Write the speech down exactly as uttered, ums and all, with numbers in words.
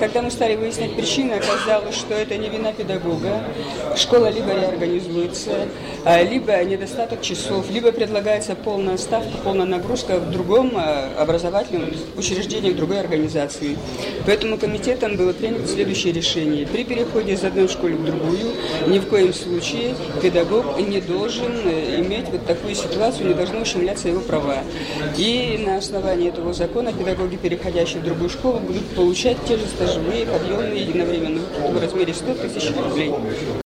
Когда мы стали выяснять причины, оказалось, что это не вина педагога. Школа либо реорганизуется, либо недостаток часов, либо предлагается полная ставка, полная нагрузка в другом образовательном учреждении, в другой организации. Поэтому комитетом было принято следующее решение. При переходе из одной школы в другую ни в коем случае педагог не должен иметь вот такую ситуацию, не должны ущемляться его права. И на основании этого закона педагоги, переходящие в другую школу, будут получать те же стажевые, подъемные, единовременные в размере сто тысяч рублей.